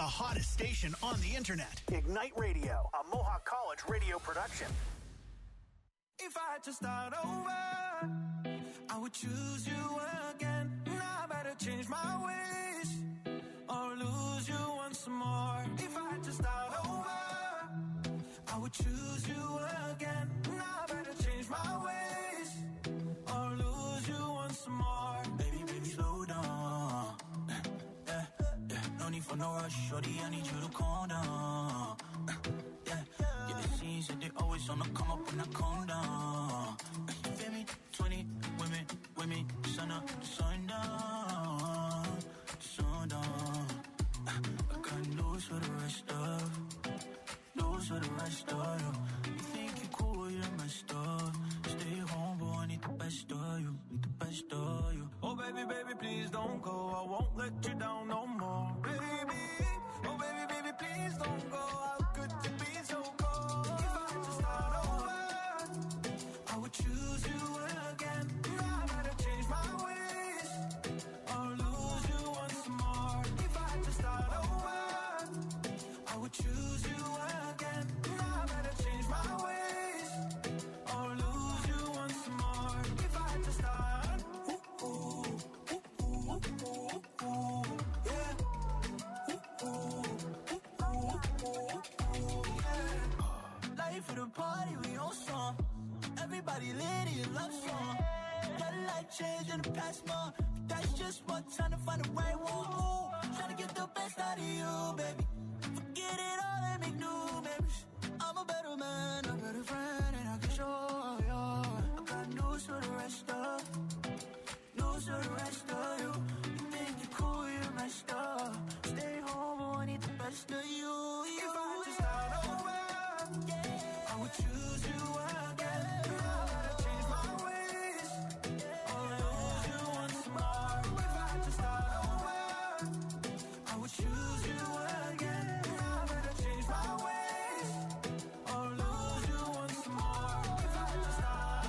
hottest station on the internet. Ignite Radio, a Mohawk College radio production. If I had to start over, I would choose you again. Now I better change my ways or lose you once more. If I had to start over, I would choose you again. Now I better change my ways or lose you once more. Baby, slow down. No need for no rush, shorty, I need you to calm down. Yeah, the scenes that they always on the come up when I calm down. You feel me? 20 women, sun up, sundown, sundown. I got news for the rest of you. You think you cool, you're messed up. Stay home, boy, I need the best of you, Oh, baby, please don't go. I won't let you down no more, baby. Oh, baby, please don't go. How could you be so cold? If I had to start over, I would choose you again. Now I gotta change my ways or lose you once more. If I had to start over, I would choose you again. Now I gotta change my ways or lose you once more. If I had to start, life of the party, we on song. Everybody lit in love song. Got a life change in the past month. That's just what time to find the right one. Trying to get the best out of you, baby. Forget it all and make new memories. I'm a better man, a better friend, and I can show you. I got news for the rest of you. You think you're cool, you're messed up. Stay home, but I need the best of you. If I had to start over, I would choose you again. Now I gotta change my ways or lose you once more. If I had to start over, I would choose you again. Now I gotta change my ways or lose you once more. If I had to start,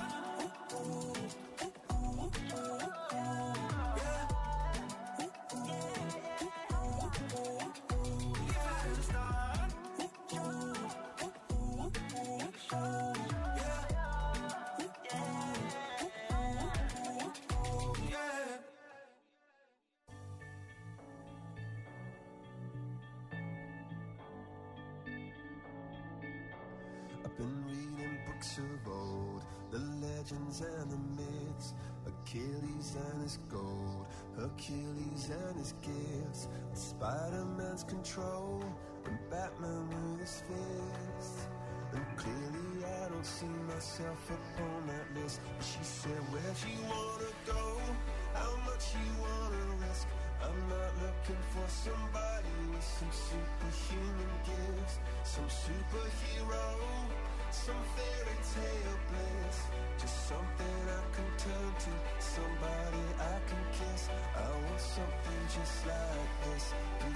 I've been reading books of old, the legends and the myths, Achilles and his gold, Hercules and his gifts, Spider-Man's control, and Batman with his fists. And clearly I don't see myself upon that list. She said, where'd you wanna go? How much you wanna risk? I'm not looking for somebody with some superhuman gifts, some superhero, some fairy tale bliss. Just something I can turn to, somebody I can kiss. I want something just like this.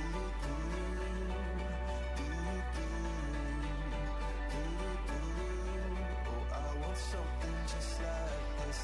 Oh, I want something just like this.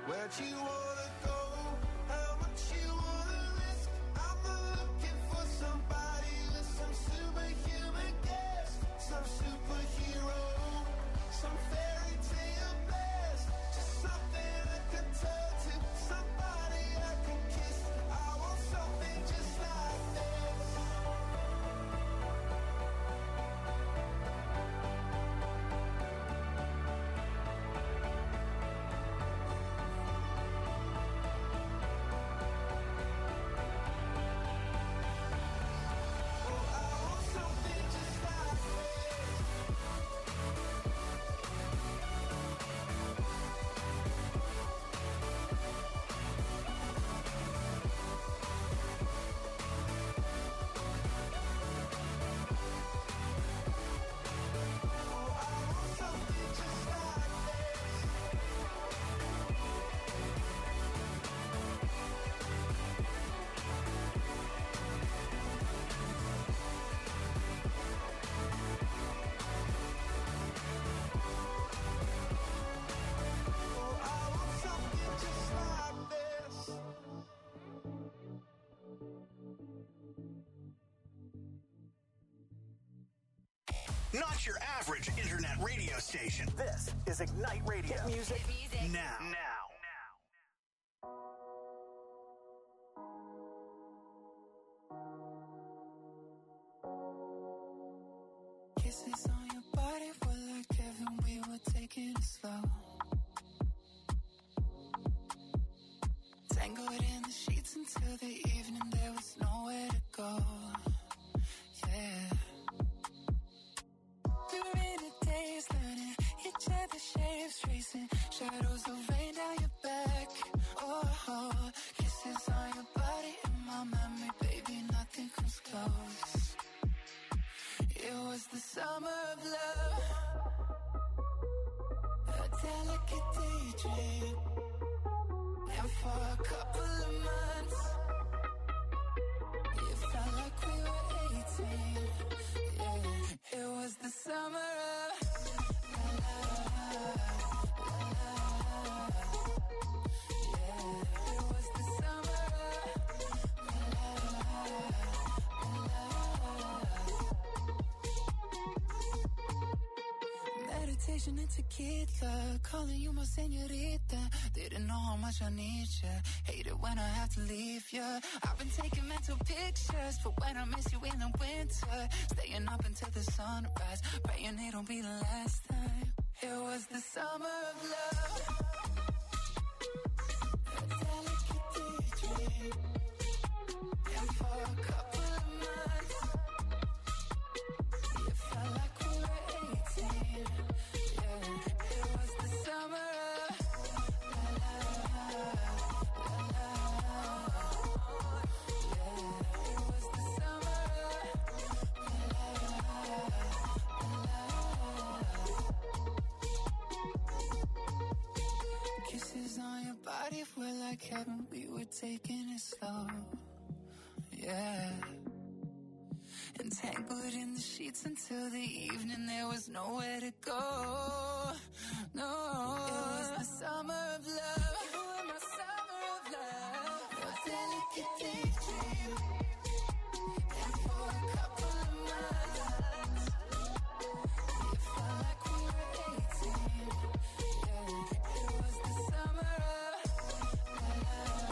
Where'd you wanna go? How much you wanna risk? I'm not looking for somebody with some superhuman gifts, some superhero, some fairy tale blast, just something I can turn to, somebody I can kiss. I want something just like this. Not your average internet radio station. This is Ignite Radio. Hit music, now. Kisses on your body were like heaven, we were taking it slow. Tangled in the sheets until the evening, there was nowhere to go. Yeah. Through rainy days, learning each other's shapes, tracing shadows of rain down your back. Oh, kisses on your body in my memory, baby, nothing comes close. It was the summer of love, a delicate daydream, and for a couple of months, it felt like we were 18. Yeah, it was the summer of yeah, it was the summer meditation into tequila, calling you my señorita. Didn't know how much I need you. Hate it when I have to leave you. I've been taking mental pictures for when I miss you in the winter. Staying up until the sunrise, praying it'll be the last time. It was the summer of love, a delicate daydream, and for a couple of months, it felt like we were 18. Yeah, it was the summer of yeah, it was the summer of kisses on your body were like heaven, we were taking it slow. Yeah. Entangled in the sheets until the evening, there was nowhere to go. No, it was the summer of love. You were my summer of love, a delicate daydream, and for a couple of months, it felt like we were 18. Yeah, it was the summer of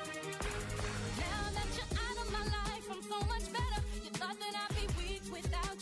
Now that you're out of my life, I'm so much better. You thought that I'd be weak without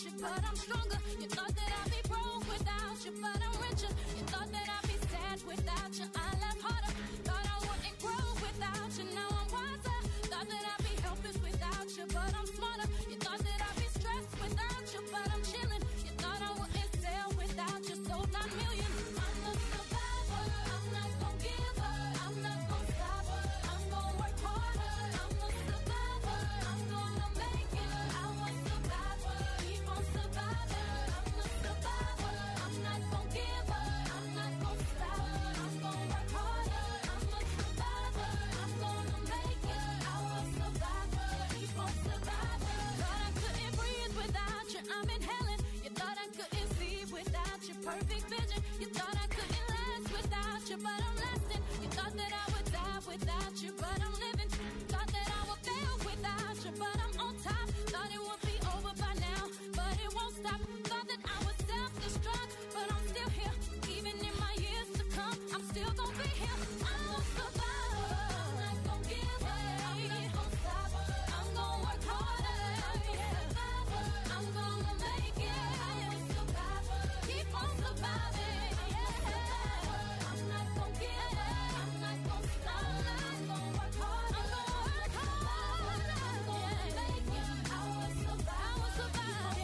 but I'm stronger. You thought that I'd be broke without you, but I'm richer. You thought that I'd be sad without you, I laugh harder. Thought I wouldn't grow without you, now I'm wiser. Thought that I'd be helpless without you, but I'm smarter. You thought that I'd be stressed without you, but I'm chilling. You thought I wouldn't sell without you, sold 9 million. I'm a survivor, I'm not gon' give up, I'm not gon' stop, I'm gon' work harder. I'm a survivor, I'm gonna make it. I was survivor, keep on surviving. I'm a survivor, I'm not gon' give up, I'm not gon' stop, I'm gon' work harder. I'm a survivor, I'm gonna make it. I was survivor, keep on surviving. Thought I couldn't breathe without you, I'm inhaling. You thought I couldn't see without your perfect vision. You thought I couldn't last without you, but I'm lasting. You thought that I would die without you, but I'm living. Thought that I would fail without you, but I'm on top. Thought it would be over by now, but it won't stop. Thought that I would self-destruct, but I'm still here. Even in my years to come, I'm still gonna be here. I'm a survivor, I'm not gonna give up, I'm not gonna stop. I'm gonna work harder. I'm a survivor, I'm gonna make it. I'm a survivor, keep on surviving. I'm not gonna give up, I'm not gonna stop. I'm gonna work harder. I'm gonna make it. I will survive.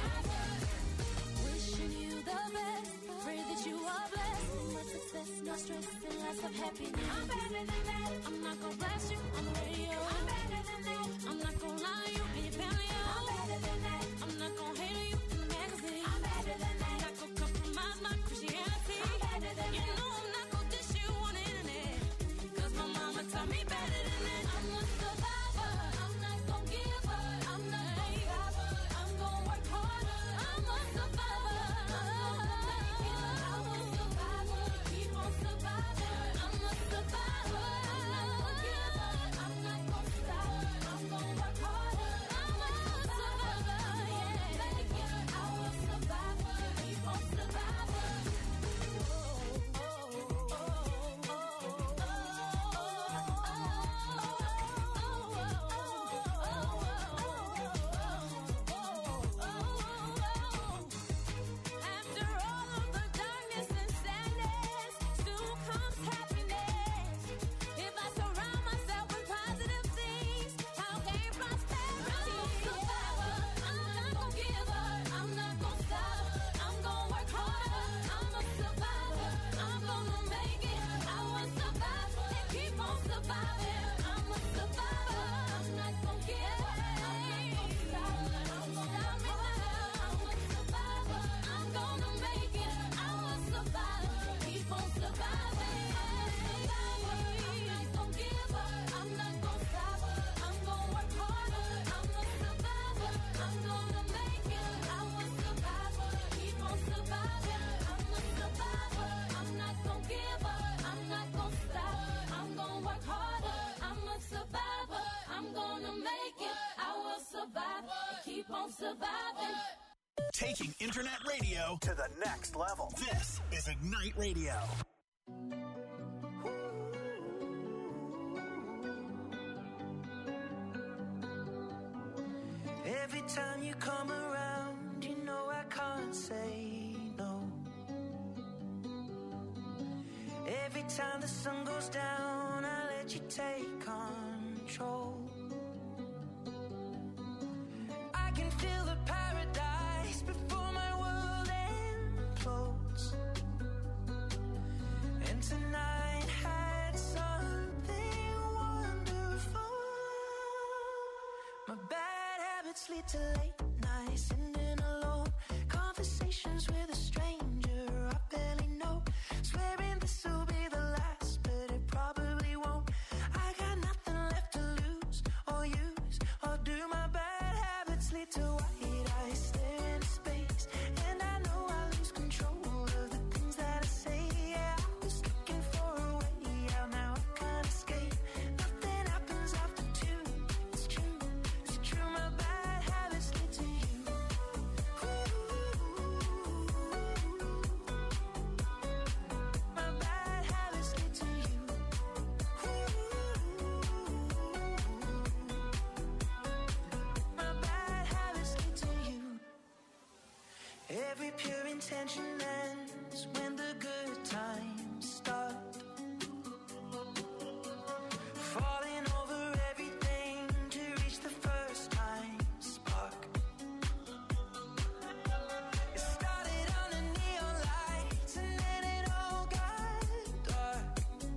Wishing you the best. Pray that you are blessed. Much success, no stress, and lots of happiness. I'm better than that. I'm not gonna blast you on the radio. I'm better than that. I'm not gonna lie to you and your family. I'm better than that. I'm not gonna hate on you in the magazine. I'm better than that. I'm not gonna compromise my Christianity. I'm better than that. You know I'm not gonna dish you on the internet. Cause my mama taught me better than that. I'm a survivor. I'm not gonna give up. I'm not gonna stop. I'm gonna work harder. I'm a survivor. I'm gonna make it. I'm a survivor. Keep on surviving. I'm a survivor. I'm not gonna give up. I'm not gonna stop. I'm gonna work harder. I'm a survivor. Yeah, make it. I will survive. Keep on surviving. After all of the darkness and sadness, soon comes happiness. If I surround myself with positive things, I'll gain prosperity. I'm a survivor. I'm not gonna give up. I'm not gonna stop. I'm gonna work harder. I'm a survivor. I'm gonna make it. I will survive and keep on surviving. I'm a survivor. I'm not gonna give up. I'm not gonna stop. I'm gonna make it. I'm a survivor. I'm gonna make it. I will survive. Keep on surviving. I'm not gonna give up. I'm not gonna stop. I'm gonna work harder. I'm a survivor. I'm gonna make it. I will survive. Keep on surviving. I'm a survivor. I'm not gonna give up. I'm not gonna stop. I'm gonna work harder. I'm a survivor. I'm gonna make it. I will survive. Keep on surviving. Taking internet radio to the next level. This is Ignite Radio. Every time you come around, you know I can't say no. Every time the sun goes down, I let you take control. I can feel the paradise before my world implodes. And tonight had something wonderful. My bad habits lead to late nights, sitting alone. Conversations with a stranger I barely know. Swearing this will be the last, but it probably won't. I got nothing left to lose or use or do. My bad habits lead to white eyes staring into space, and I know I lose control of the things that I say. Yeah, I was looking for a way out, now I can't escape. Nothing happens after 2. It's true, it's true. My bad habits lead to you. My bad habits lead to you. My bad habits lead to you. tension ends when the good times start. Falling over everything to reach the first time spark. It started on the neon lights and then it all got dark.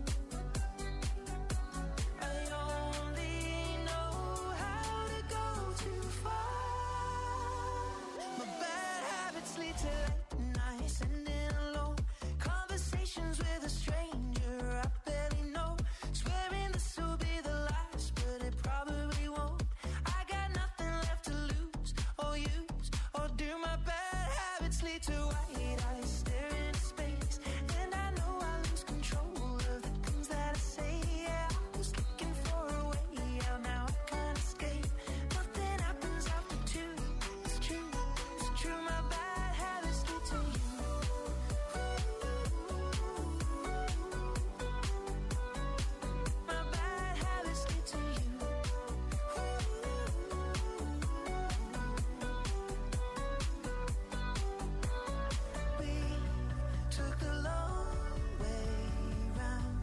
I only know how to go too far. My bad habits lead to late nights and in alone conversations with a stranger I barely know. Swearing this will be the last, but it probably won't. I got nothing left to lose or use or do. My bad habits lead to white eyes staring into space, and I know I lose control of the things that I say. Yeah, I was looking for a way out, now I can't escape. Nothing happens after two. It's true, it's true. My bad habits lead to you. My bad habits lead to you. We took the long way round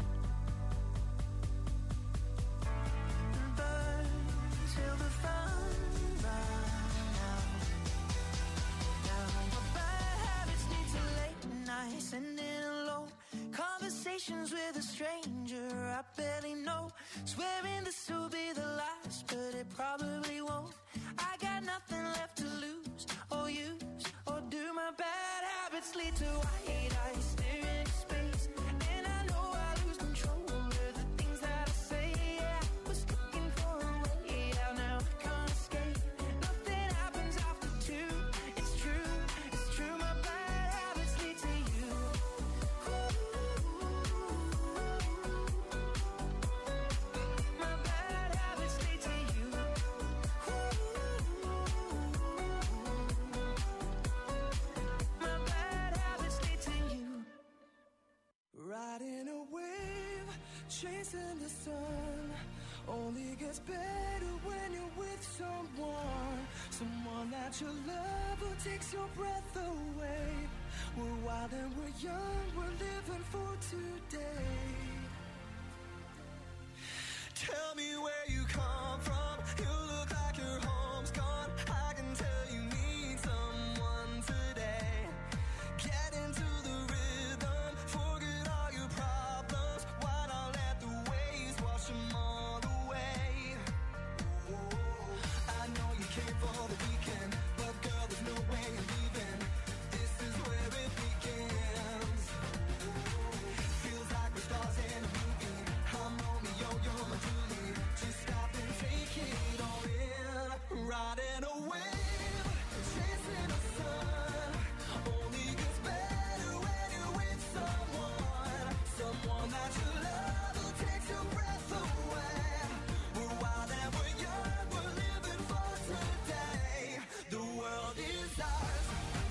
and burned till the fun ran out. Now my bad habits lead to late nights and in alone conversations with a stranger I barely know. Swearing this will be the last, but it probably won't. I got nothing left to lose or use or do. My bad habits lead to white eyes staring into space, and I know I lose control of the things that I say. Yeah, I was looking for a way out, now I can't escape. Nothing happens after two. It's true, it's true. My bad habits lead to you. My bad habits lead to you. My bad habits lead to you. Riding a wave, chasing the sun. Only gets better when you're with someone that you love who takes your breath away. We're wild and we're young, we're living for today. Tell me where you come from, you look like your home's gone. I can tell you need someone today. Get into the rhythm, forget all your problems. Why not let the waves wash them all away? I know you came for the weekend, but girl, there's no way you're leaving. This is where it begins. Feels like we're stars in a movie. I'm Romeo, you're my Julie. Just stop and take it all in. Riding a wave, chasing the sun. Only gets better when you're with someone that you love who takes your breath away. We're wild and we're young, we're living for today. The world is ours.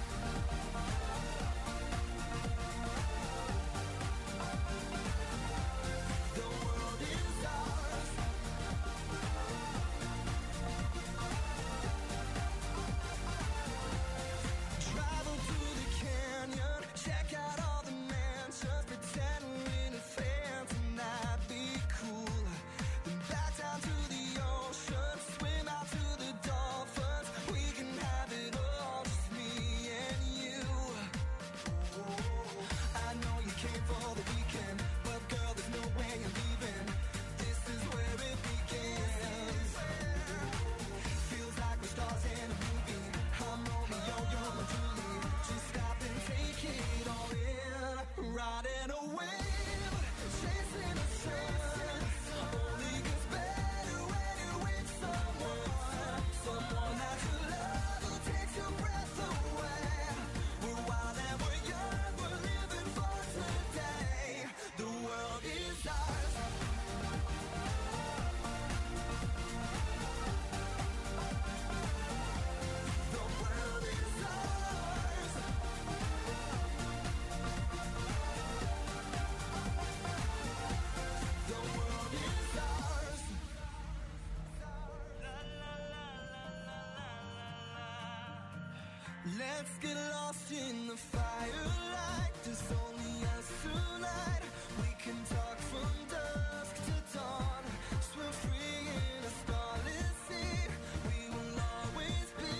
The world is ours. Let's get lost in the firelight. There's only us tonight. We can talk from dusk to dawn. Swim free in a starless sea. We will always be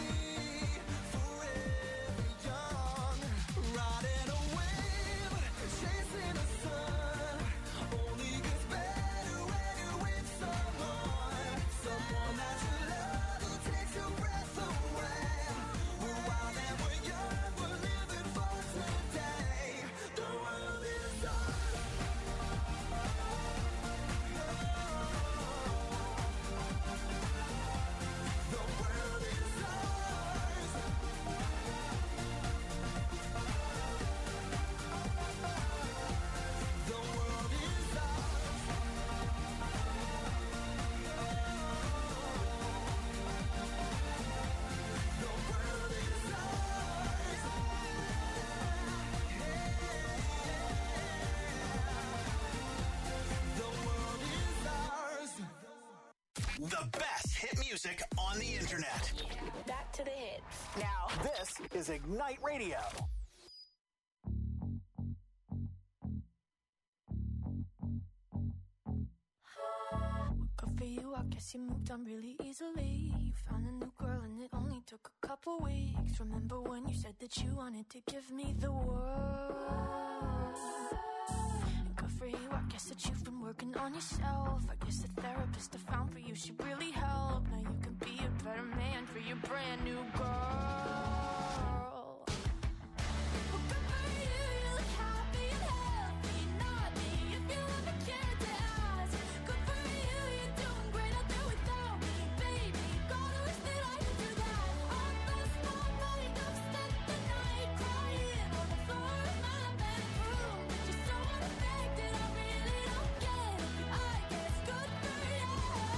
forever young. Riding a wave, chasing the sun. Only gets better when you're with someone. Someone that you love who takes your breath away. We're wild and we're young, we're living for today. The world is ours. The world is ours. The world is ours. The world is ours. The world is ours. The best hit music on the internet. Back to the hits. Now, this is Ignite Radio. Good for you, I guess you moved on really easily. You found a new girl and it only took a couple weeks. Remember when you said that you wanted to give me the world? And good for you, I guess that you've been working on yourself. I guess the therapist I found for you should really help. Now you can be a better man for your brand new girl. Well, good for you, you look happy and healthy. Not me, if you ever cared to ask. Good for you, you're doing great out there without me, baby. Gotta wish that I could do that. I lost my mind, I've spent the night crying on the floor of my bedroom. But you're so unaffected, I really don't get it. I guess good for you.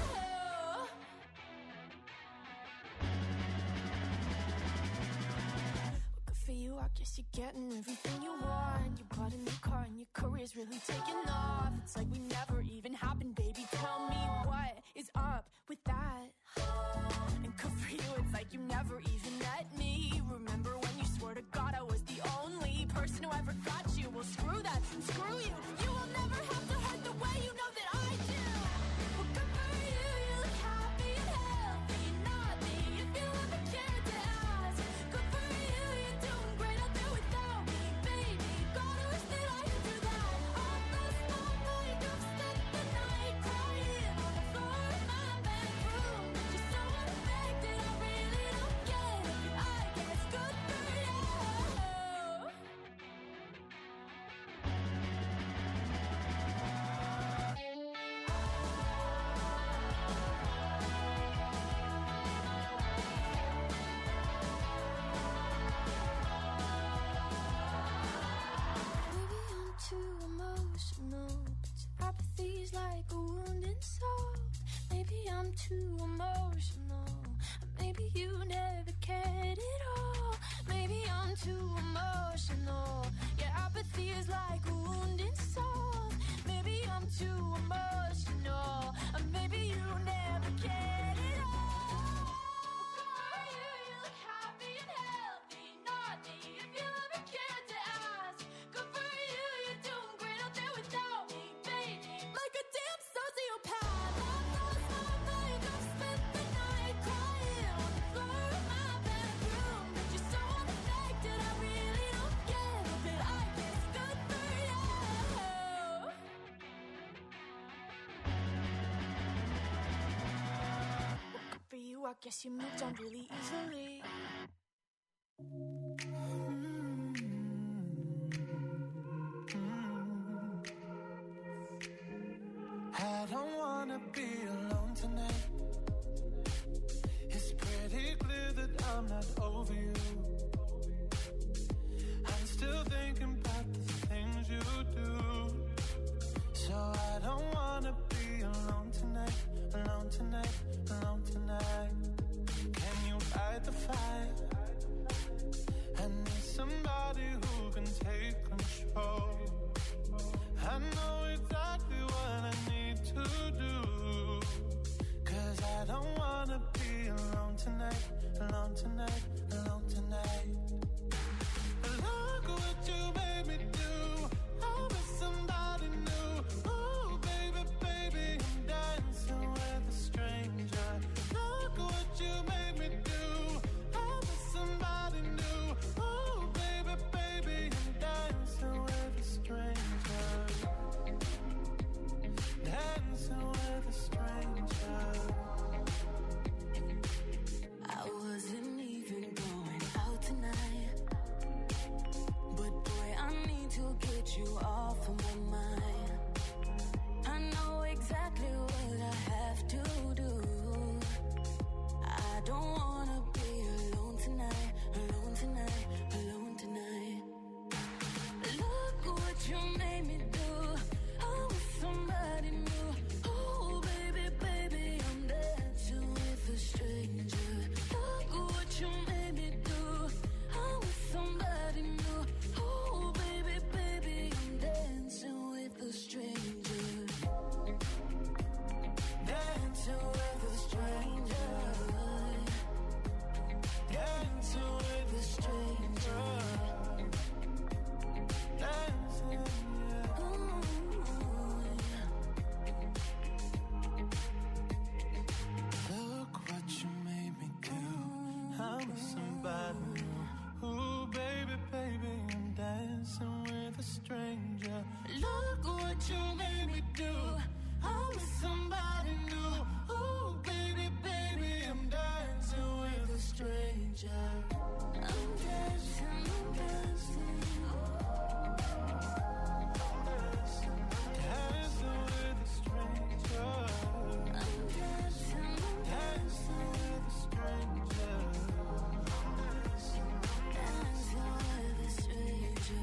Good for you, I guess you're getting everything you want. You bought a new car and your career's really taking off. It's like we never even happened, baby. Tell me what is up with that? And good for you, it's like you never even met me. Remember when you swore to God I was the only person who ever got you? Well, screw that, screw you. You will never have to hurt the way you know that I do. Well, good for you, you look happy and healthy. Not me, if you ever cared to ask. Good for you, you're doing great out there without me, baby. Gotta wish that I could do that. I lost my mind, I've spent the night crying on the floor of my bedroom. But you're so unaffected, I really don't get it. I guess good for you. Maybe I'm too emotional, but your apathy's like a wounded soul. Maybe I'm too emotional, maybe you never cared at all. Maybe I'm too emotional, your apathy is like a wounded soul. Maybe I'm too emotional, maybe you never cared at all. You look happy and healthy, not me, if you ever cared to ask. Good for you, you're doing great out there without me, baby. Like a damn sociopath. I've lost my mind, I've spent the night crying on the floor of my bedroom. But you're so unaffected, I really don't get it. But I guess good for you. Good for you, I guess you moved on really easily. I don't wanna be alone tonight. It's pretty clear that I'm not over you. I'm still thinking about the things you do. So I don't wanna be alone tonight, alone tonight, alone tonight. Can you fight the fight? I need don't wanna be alone tonight, alone tonight, alone tonight. Look what you made me do. I'm with somebody new. Oh, baby, baby, I'm dancing with a stranger. Look what you made me do. I'm with somebody new. Oh, baby, baby, I'm dancing with a stranger. Dancing with a stranger. Dancing with a stranger. Dancing, yeah. Look what you made me do. I'm with somebody new. Ooh, baby, baby, I'm dancing with a stranger. Look what you made me do. I'm with somebody new. Ooh, baby, baby, I'm dancing with a stranger. I'm dancing, I'm dancing. Dancing with a stranger. I'm dancing, I'm Dancing with a stranger. dancing with a stranger.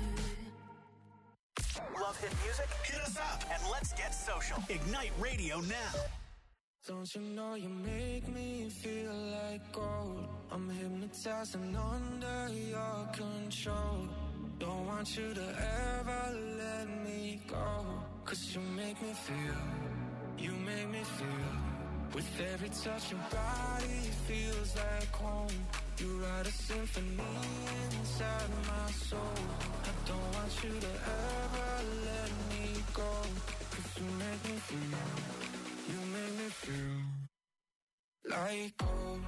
Love hit music? Hit us up and let's get social. Ignite Radio now. Don't you know you make me feel like gold? I'm hypnotized and under your control. Don't want you to ever let me go. 'Cause you make me feel, you make me feel. With every touch your body feels like home. You write a symphony inside my soul. I don't want you to ever let me go. 'Cause you make me feel, you make me feel like gold.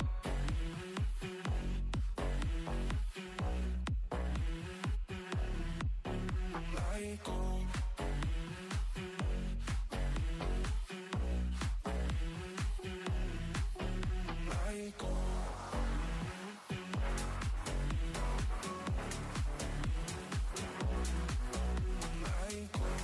Like gold. Like gold. Like gold.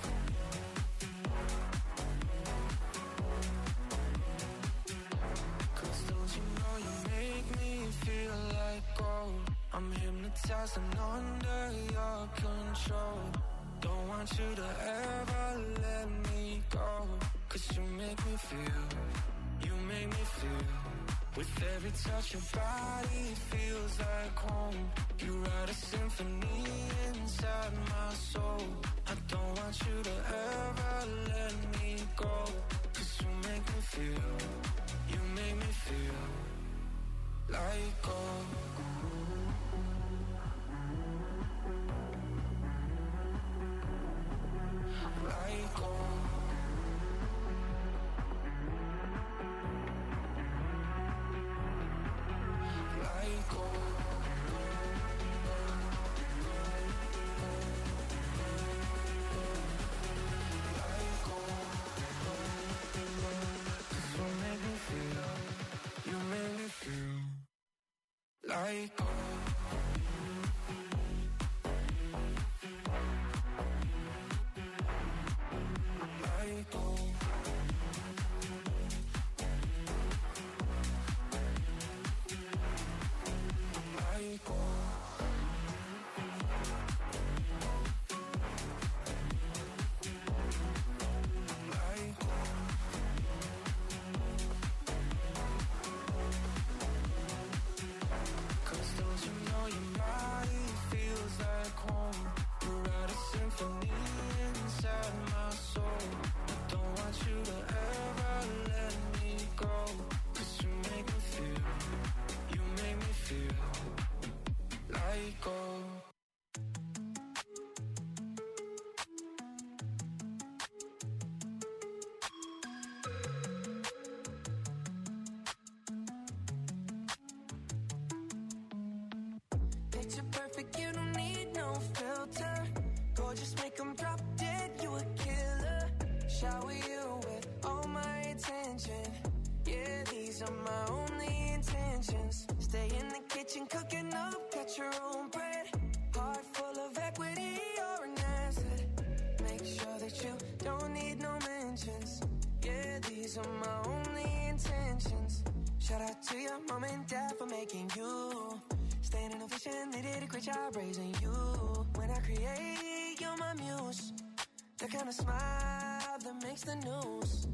Cause don't you know you make me feel like gold? I'm hypnotized and under your control. Don't want you to ever let me go. 'Cause you make me feel, you make me feel. With every touch your body feels like home. You write a symphony inside my soul. I don't want you to ever let me go. 'Cause you make me feel, you make me feel like gold. Like gold. Like gold. Like gold. 'Cause you make me feel, you make me feel like gold. Like gold. Like gold. Like gold. Cause don't you know your body feels like home? You write a symphony inside my soul. I don't want you to ever let me go. 'Cause you make me feel, you make me feel like gold. Picture perfect, you don't need no filter. Gorgeous, make 'em drop dead, you a killer. Shower you with all my attention. Yeah, these are my only intentions. Stay in the kitchen, cooking up, cut your own bread. Heart full of equity, you're an asset. Make sure that you don't need no mentions. Yeah, these are my only intentions. Shout out to your mom and death for making you. Staying in a vision, they did a great job raising you. When I create, you're my muse. The kind of smile that makes the news.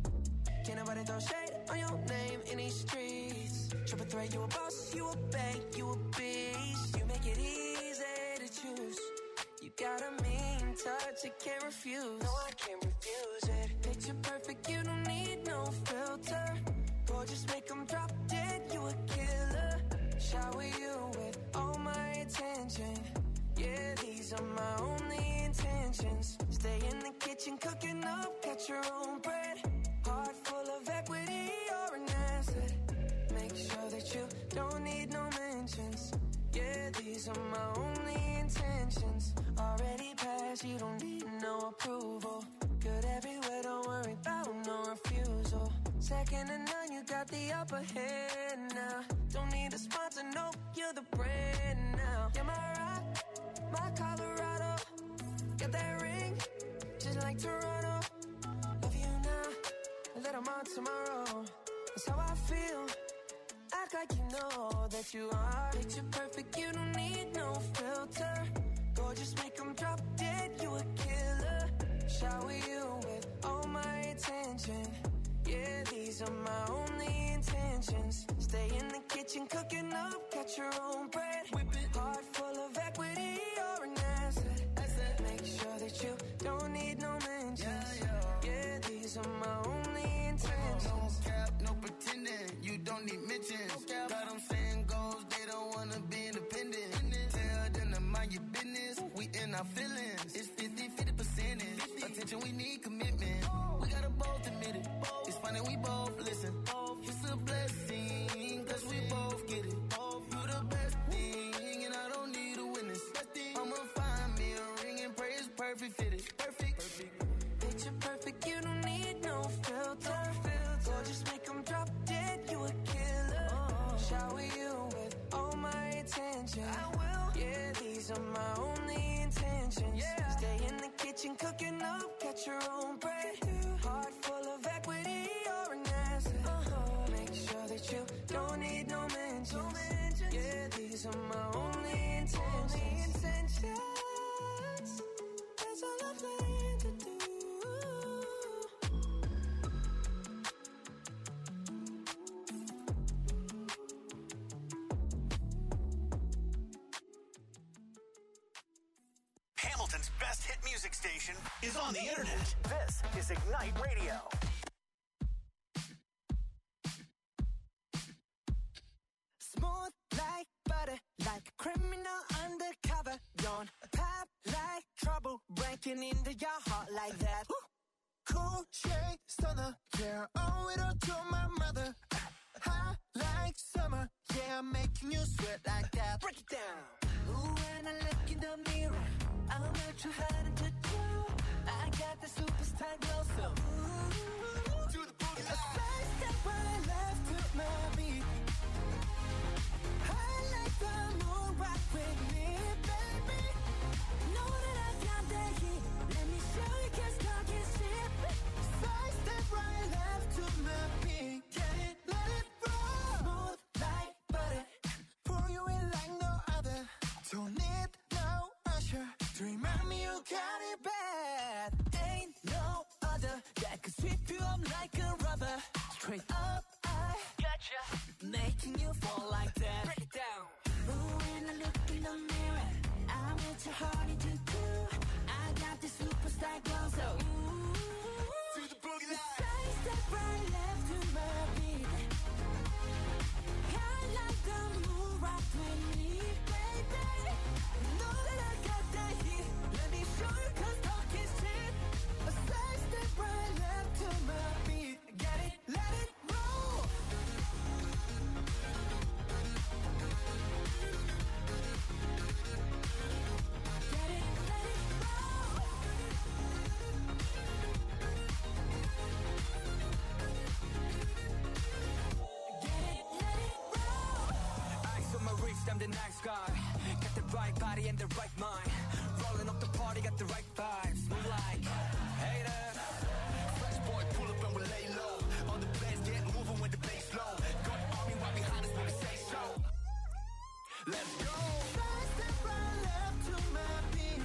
Can't nobody throw shade on your name in these streets. Triple threat, you a boss, you a bank, you a beast. You make it easy to choose. You got a mean touch, I can't refuse. No, I can't refuse it. Picture perfect, you don't need no filter. Gorgeous, make them drop dead, you a killer. Shower you with all my attention. Yeah, these are my only intentions. Stay in the kitchen, cooking up, cut your own bread. Heart full of equity, you're an asset. Make sure that you don't need no mentions. Yeah, these are my only intentions. Already passed, you don't need no approval. Good everywhere, don't worry about no refusal. Second to none, you got the upper hand now. Don't need a sponsor, no, you're the brand now. You're my rock, my Colorado. Got that ring, just like Toronto. Love you now, that I'm on tomorrow. That's how I feel. Act like you know that you are. Picture perfect, you don't need no filter. Gorgeous, make them drop dead, you a killer. Shower you with all my attention. Yeah, these are my only intentions. Stay in the kitchen, cooking up, cut your own bread. Whip it. Heart full of equity, you're an asset. Make sure that you don't need no mentions. Yeah, these are my only intentions. No cap, no pretending, you don't need mentions. Got them saying goals, they don't wanna be independent. Tell them to mind your business, we in our feelings. It's 50% attention, we need commitment. We gotta both admit it. It's funny we both listen. It's a blessing, cause we both get it. You the best thing, and I don't need a witness. I'ma find me a ring and pray it's perfect fitted. Perfect. Picture perfect, you don't need no filter. Gorgeous, make them drop dead, you a killer. Shower you with all my attention. I will. Yeah, these are my only intentions. Stay in the kitchen, cooking up, cut your own bread. Heart full of equity, you're an asset. Make sure that you don't need no mentions. Yeah, these are my only intentions. That's all I plan to do. Hamilton's best hit music station is on the internet. This is Ignite Radio. Smooth like butter, like a criminal undercover. Don't pop like trouble, breaking into your heart like that. Cool shade stunner, yeah, owe it all to my mother. Hot like summer, yeah, I'm making you sweat like that. Break it down. Ooh, when I look in the mirror, I'm not too hard to do. I got the superstar glow, so ooh, To the boogie a side step right left to my beat. I like the moon rock with me, baby. Know that I got that heat. Let me show you, 'cause talk is cheap. Side step right left to my beat. Get it, let it roll. Smooth like butter. Pour you in like no other. Don't need no usher to remind me you got it bad. Ain't no other that could sweep you up like a rubber. Straight up, I gotcha, making you fall like that. Break it down. Ooh, when I look in the mirror, I'm with your heart into two. I got the superstar glow, so ooh, To the boogie line. side step right left to my beat. I like the moon rock with me, baby. Know that I got that heat. Let me show you, 'cause talk is cheap. A side step right left to my beat. Get it, let it roll. Get it, let it roll. Get it, let it roll. Eyes on my wrist, I'm the nice guy. Got the right body and the right mind. Rolling up the party, got the right vibes. Move like hater. Fresh boy, pull up and we lay low. All the players get moving when the bass low. Got army right behind us when we say Let's go. Side step right left to my beat.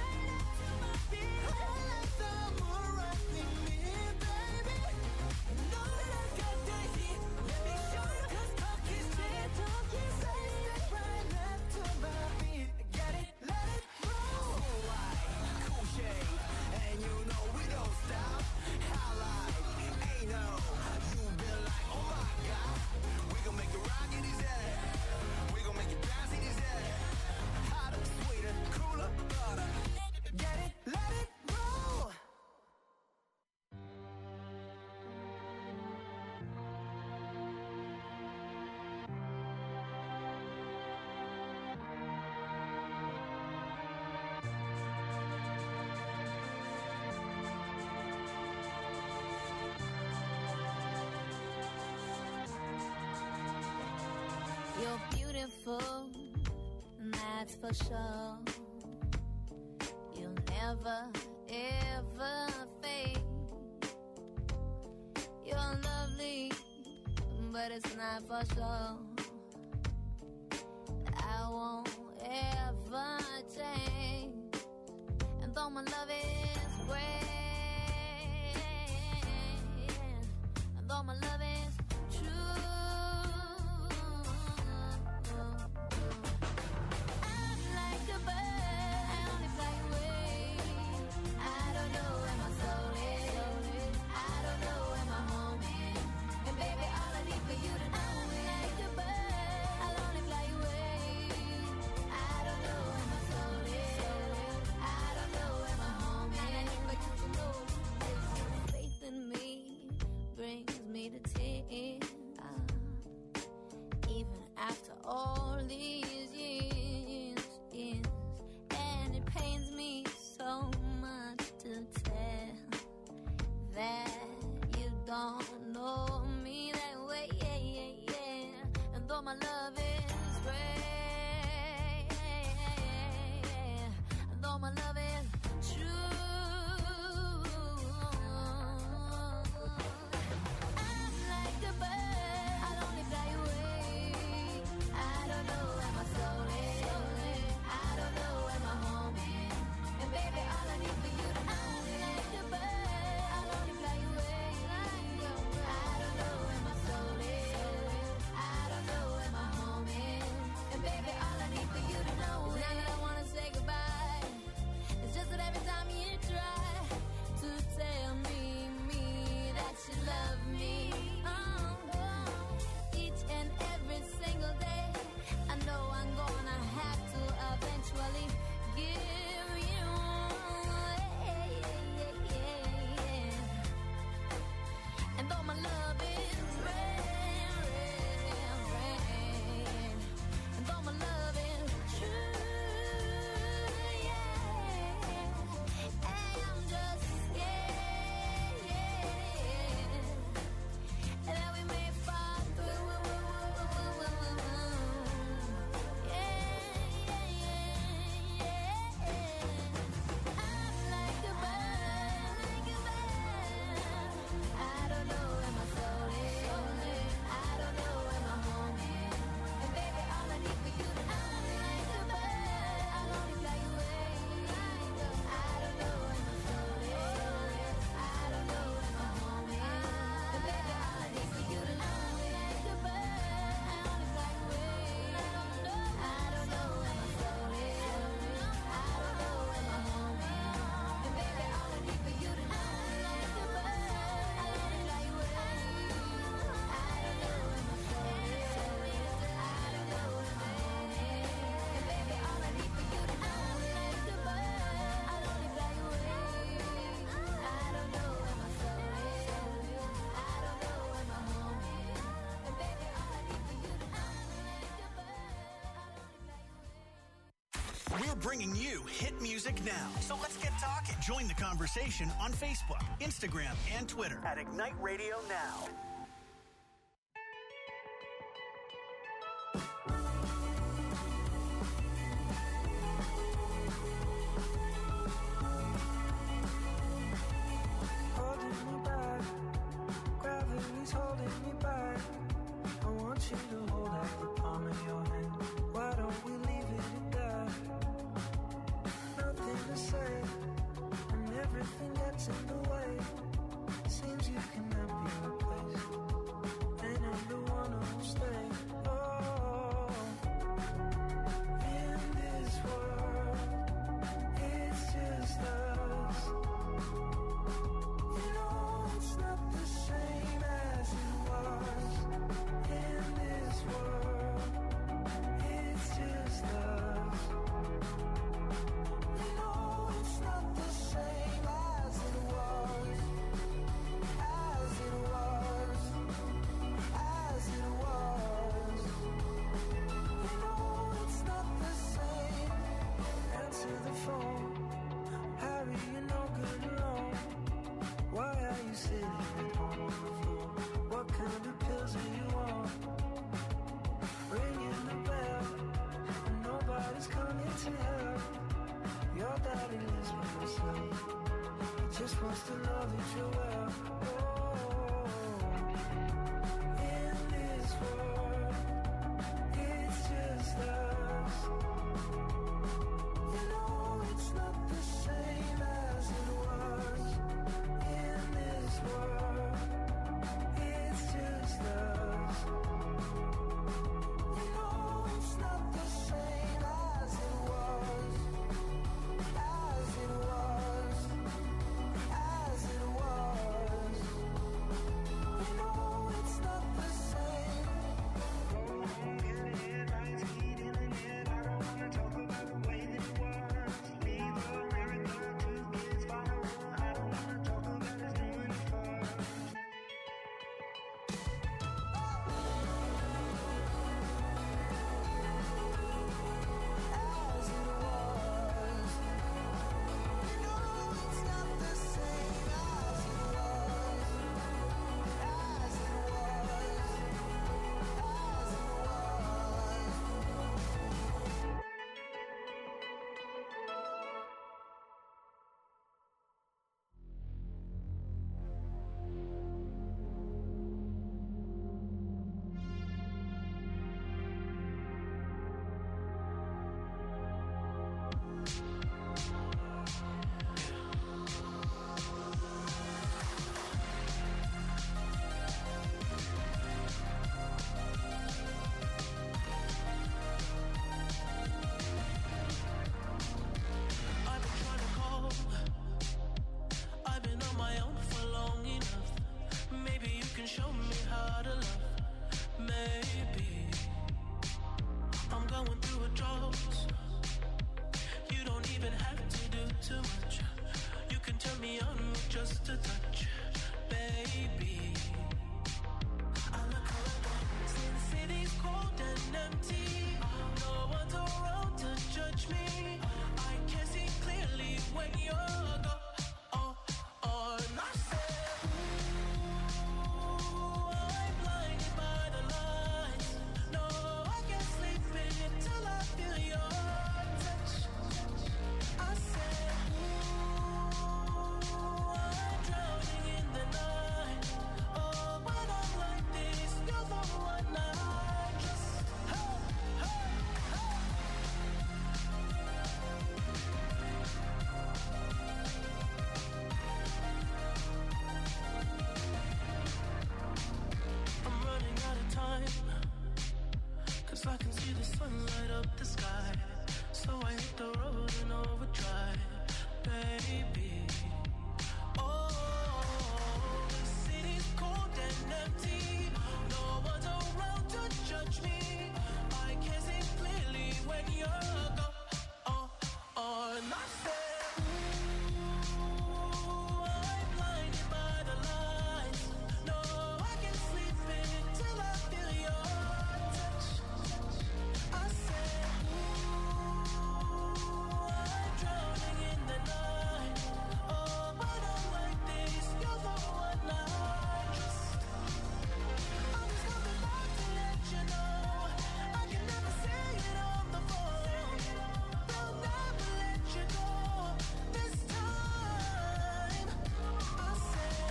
I like the moon rocking me, baby. You know that I got that heat. Let me show you 'cause talk is cheap. Side step right left to my beat. Get it, let it roll. White, cool shade, and you know we don't stop. Highlight, ain't no, you been like, oh my God. We gon' make it rock in his head. We gon' make it bounce in his head. Hotter, sweeter, cooler, butter. Get it, let it roll. You're beautiful, that's for sure. You'll never, ever fade. You're lovely, but it's not for sure. I won't ever change. And though my love is great, and though my love is true, I'm like a bird, I only fly away. I don't know where my soul is. I don't know where my home is. And baby, all I need for you to know, I'm like a bird, I'll only fly away. I don't know where my soul is. I don't know where my home is. And I need for you to know, faith in me brings me to tears. Even after all these years, and it pains me so much to tell that you don't know me that way, and though my love is great, and though my love is true, I'm like a bird, I'll only fly away. I don't know where my soul is. I don't know where my home is. And baby, all I need for you to know, I'm like a bird, I'll only fly away. I don't know where my soul is. I don't know where my home is. And baby, all I need for you to know, now that I wanna say goodbye, it's just that every time you try to tell me that you love me, each and every single day, I know I'm gonna have to eventually give you and though my love is rare, and though my love is true, I'm just scared that we may fall through. I'm like a bird, I don't know where my soul is. I don't know where my home is. And baby, all I need for you to know, I'm like a bird, I'll only fly away. I don't know where my soul is. I don't know where my home is. And baby, all I need for you to know, I'm like a bird, I'll only fly away. I don't know where my soul is. I don't know where my home is. And baby, all I need for you to know, I'm like a bird, I'll only fly away. I don't know where my soul is. I don't know where my home is. And baby, all I need for you to know, I'm like a bird, I'll only fly away. I don't know where my soul is. I don't know where my home is. And baby, all I need for you to know, I'm like a bird, I'll only fly away. We're bringing you hit music now. So let's get talking. Join the conversation on Facebook, Instagram, and Twitter at Ignite Radio Now. Holding me back, gravity's holding me back. I want you to hold out the palm of your hand. Why don't just wants to know that you're well. In this world, it's just us. You know it's not the same as it was. In this world, it's just us. You know it's not the same as it was. As it was. As it was. You know it's not the same. Headlights, heat in the head. I don't wanna talk about the way that it was. Leave America, 2 kids follow her. I don't wanna talk about us doing it first. As it was. You know it's not the same as it was. As it was. As it was. I've been trying to call. I've been on my own for long enough. Maybe you can show me how to love. Maybe I'm going through a drought. You don't even have to do too much. You can turn me on with just a touch, baby. I look around, see the city's cold and empty. No one's around to judge me. I can see clearly when you're gone. And I said, ooh, I'm blinded by the lights. No, I can't sleep until I feel your touch. I said, ooh, I'm drowning in the night. Oh, when I'm like this, you're the one I trust. Hey, hey, hey. I'm running out of time, 'cause I can see the sun light up the sky. So I hit the road in overdrive, baby. Oh, the city's cold and empty. No one's around to judge me. I can see clearly when you're gone. And I said, ooh, I'm blinded by the lights. No, I can't sleep until I feel your touch. I said, ooh, I'm drowning in the night. Oh, when I'm like this, you're the one I trust. I'm just coming back to let you know I can never say it on the phone. They'll never let you go this time. I said,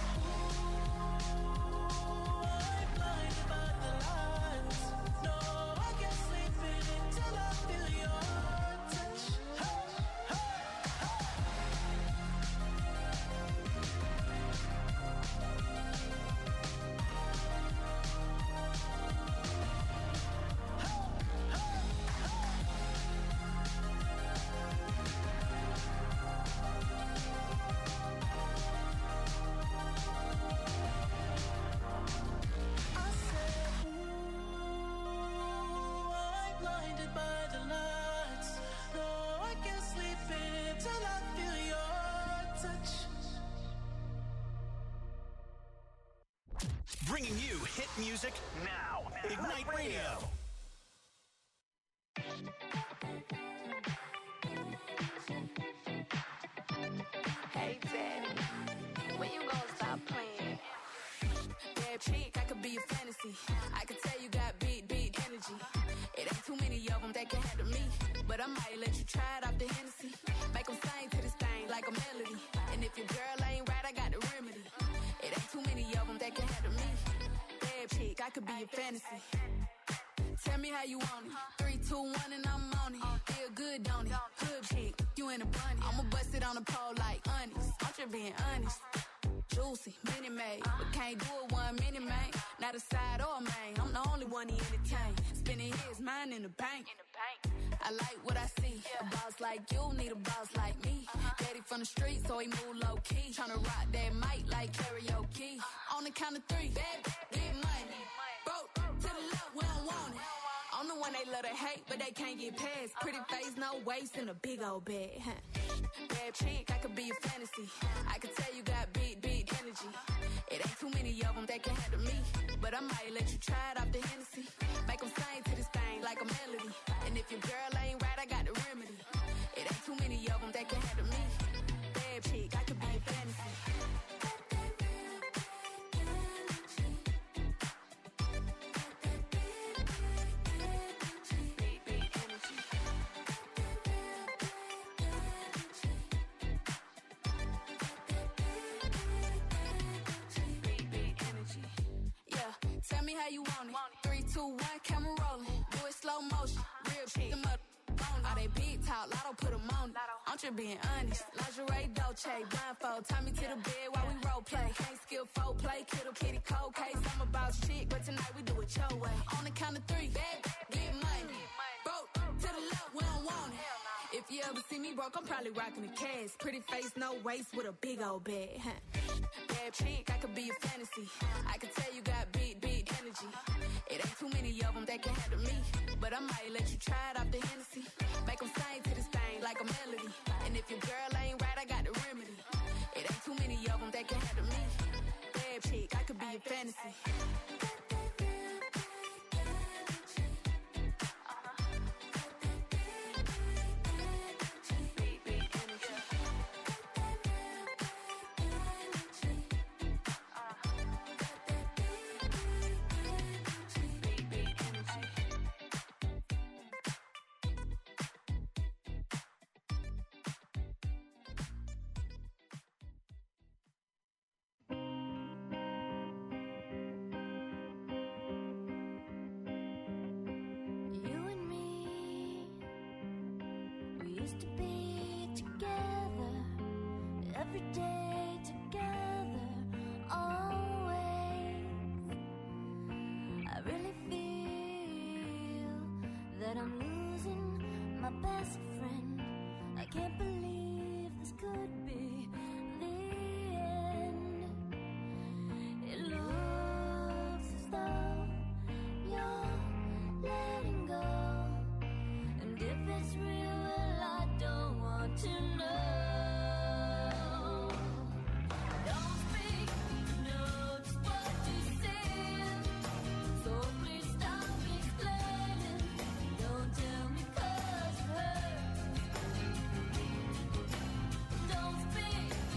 ooh, I'm blinded by the lights. No, I can't sleep until I feel your touch. Hey, hey, hey. I said, ooh, I'm blinded by the lights. No, I can't sleep until I feel your touch. Bringing you hit music now. Ignite Radio. Hey, Daddy, when you gonna stop playing? Bad chick, I could be a fantasy. I could tell you got big energy. It ain't too many of them that can handle me. But I might let you try it off the Hennessy. Make them sing to this thing like a melody. And if if your girl ain't right, I got the remedy. It ain't too many of them that can handle me. Bad chick, I could be your fantasy. Tell me how you want it. 3, 2, 1, and I'm on it. Feel good, don't it? Hood chick, you in a bunny. I'ma bust it on the pole like honest. I'm just being honest. Juicy, mini made, but can't do it 1 minute, man. Not a side or a main. I'm the only one he entertain. Spending his mind in the bank. I like what I see. A boss like you need a boss like me. Daddy from the street, so he move low key. Tryna rock that mic like karaoke. On the count of 3, bad, get money. Broke to the left, we don't want it. I'm the one they love to hate, but they can't get past. Pretty face, no waist, and a big old bag. Bad chick, I could be your fantasy. I could tell you got big energy. It ain't too many of them that can handle me. But I might let you try it off the Hennessy. Make them sing to this thing like a melody. And if your girl ain't right, I got the remedy. It ain't too many of them that can handle me. Bad chick, I could be your fantasy. Tell me how you want it. 3, 2, 1, camera rolling. Do it slow motion. Real shit. Them up on all they big talk. Lotto put them on it. I'm just being honest. Lingerie, Dolce, blindfold. Tie me to the bed while we role play. Can't skill folk play. Kiddo, kitty, cold case. I'm about shit, but tonight we do it your way. On the count of 3, bad, get money. Broke to the left, we don't want it. If you ever see me broke, I'm probably rocking the cash. Pretty face, no waist, with a big old bag. Bad chick, I could be your fantasy. I could tell you got big energy. It ain't too many of them that can handle me. But I might let you try it off the Hennessy. Make them sing to this thing like a melody. And if your girl ain't right, I got the remedy. It ain't too many of them that can handle me. Bad chick, I could be your fantasy. Used to be together, every day together, always. I really feel that I'm losing my best friend. I can't believe this could be the end. It looks as though you're letting go. And if it's real, well, I don't want to know. Don't speak, know just what you said. So please stop explaining. Don't tell me 'cause it hurts. Don't speak,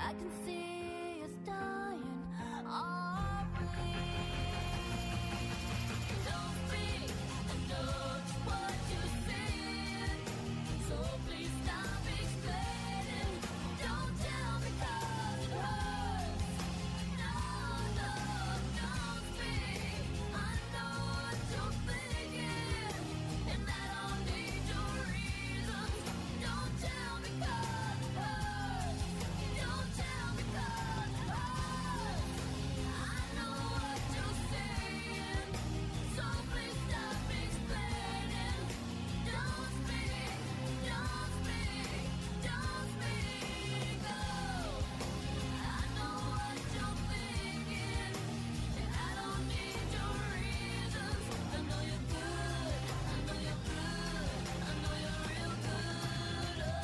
I can see us dying. Are we? Don't speak, I know just what you're saying. So please stop explaining. Don't tell me 'cause it hurts. No, no, don't speak. I know what you're thinking, and I don't need your reasons. Don't tell me 'cause it hurts. Don't tell me 'cause it hurts. I know what you're saying, so please stop explaining. Don't speak, don't speak, don't speak. Oh, I know what you're thinking, and I don't need your reasons. I know you're good, I know you're good, I know you're real good. Oh,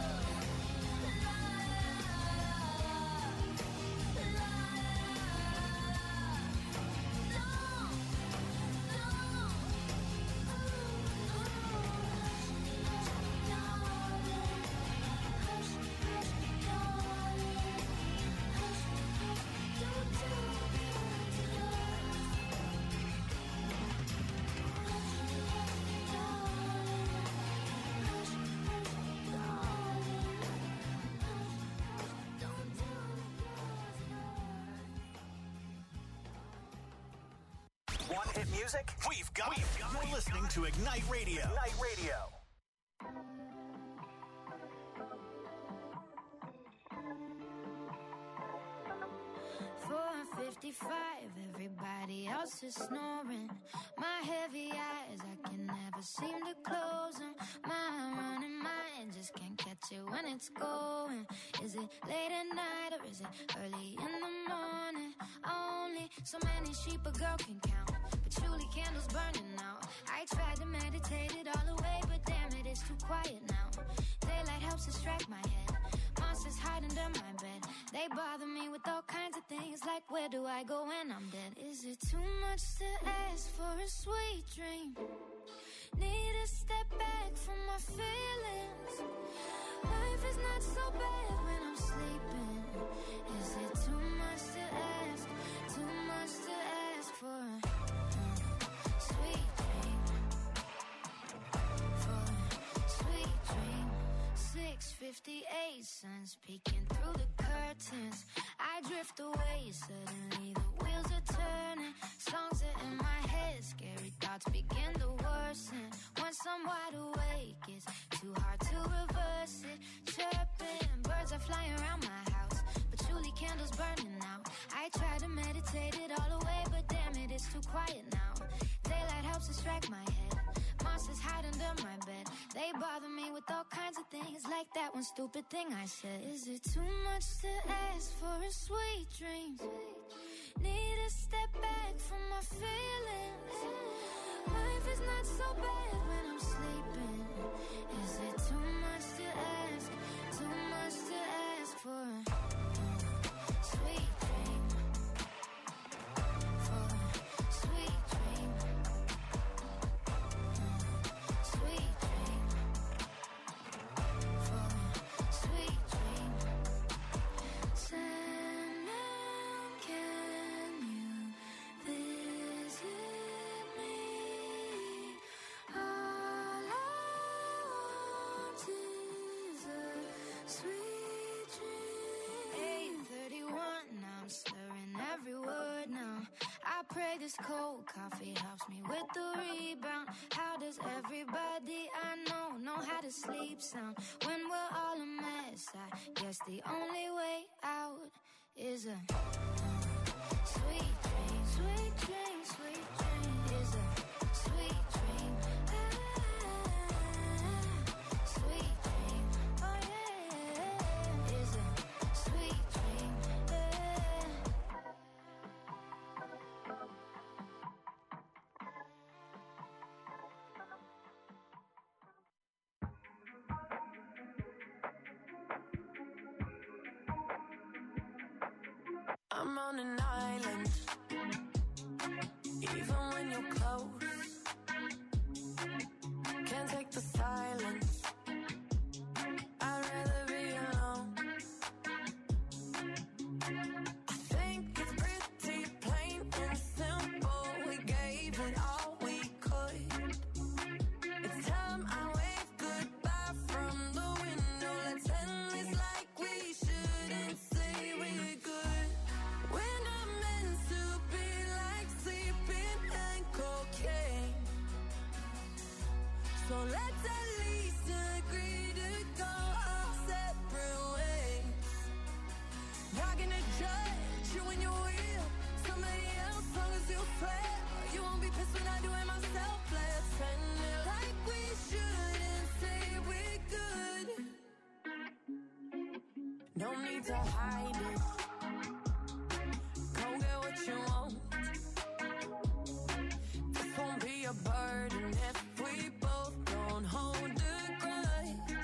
One hit music? We've got it. You're listening to Ignite Radio. Ignite Radio. 4:55, everybody else is snoring. My heavy eyes, I can never seem to close them. My running mind just can't catch it when it's going. Is it late at night or is it early in the morning? Only so many sheep a girl can count. Patchouli candles burning out. I tried to meditate it all away, but damn it, it's too quiet now. Daylight helps distract my head. Monsters hide under my bed. They bother me with all kinds of things, like where do I go when I'm dead? Is it too much to ask for a sweet dream? Need to step back from my feelings. Life is not so bad when I'm sleeping. Is it too much to ask? Too much to ask for a sweet dream? For a sweet dream. 6:58, sun's peeking through the curtains. I drift away, suddenly the wheels are turning. Songs are in my head, scary thoughts begin to worsen. Once I'm wide awake, it's too hard to reverse it. Chirping, birds are flying around my house, patchouli candles burning out. I try to meditate it all away, but damn it, it's too quiet now. Daylight helps distract my head. Monsters hide under my bed. They bother me with all kinds of things, like that one stupid thing I said. Is it too much to ask for a sweet dream? Need to step back from my feelings. Life is not so bad when I'm sleeping. Is it too much to ask? Too much to ask for a sweet dream? For a sweet dream. Sweet dream. For a sweet dream. Sandman, can you visit me? All I want is a sweet dream. 8:31, now I'm slurring every word now. I pray this cold coffee helps me with the rebound. How does everybody I know how to sleep sound? When we're all a mess, I guess the only way out is a sweet dream. Sweet dream, sweet dream is a sweet dream. Sweet dream, oh yeah, is a sweet dream. I'm on an island, even when you're close. Can't take the silence. I'd rather be alone. let's at least agree to go our separate ways. Not gonna judge you when you're real. Somebody else, long as you swear. You won't be pissed when I do it myself. Let's end it like we should and say we're good. No need to hide it. Go get what you want. This won't be a burden if we both don't hold a grudge.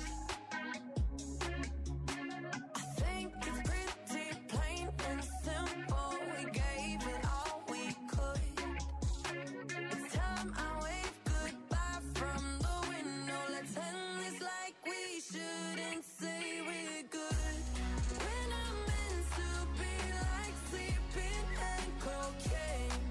I think it's pretty plain and simple. We gave it all we could. It's time I wave goodbye from the window. Let's end this like we should and say we're good. When I'm meant to be like sleeping and cocaine.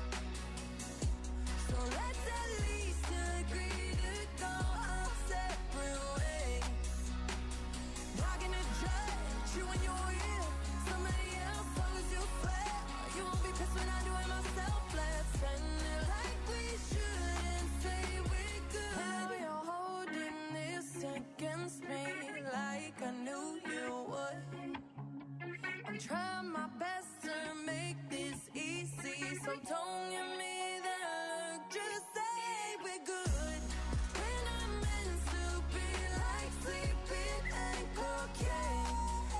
So let's at least agree to go our separate ways. Not gonna judge you when you're real. Somebody else, long as you swear. You won't be pissed when I do it myself. Let's end it like we should and say we're good. Now you're holding this against me like I knew you would. I'm trying my best to make this easy, so don't give me that look. Just say we're good. When I'm meant to be like sleeping and cocaine.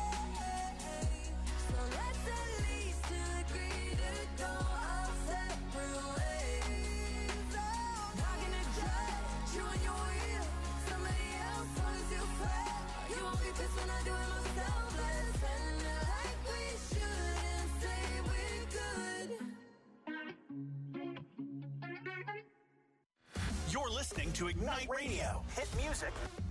So let's at least agree to go our separate ways. Not gonna judge you when you're real. Somebody else, long as you swear. You won't be pissed when I do it myself. Let's end it like we should and say we're good. You're listening to Ignite Radio. Hit music